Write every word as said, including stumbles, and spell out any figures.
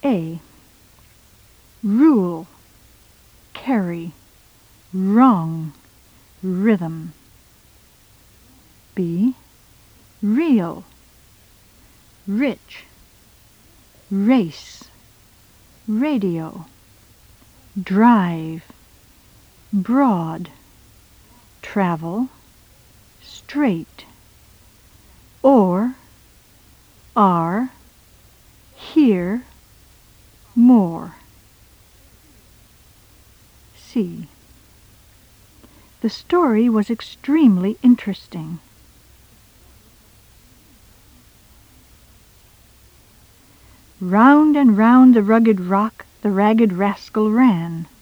A. Rule, carry, wrong, rhythm. B. Real, rich, race, radio, drive, broad, travel, straight, or, are, here, more. C. The story was extremely interesting. Round and round the rugged rock the ragged rascal ran.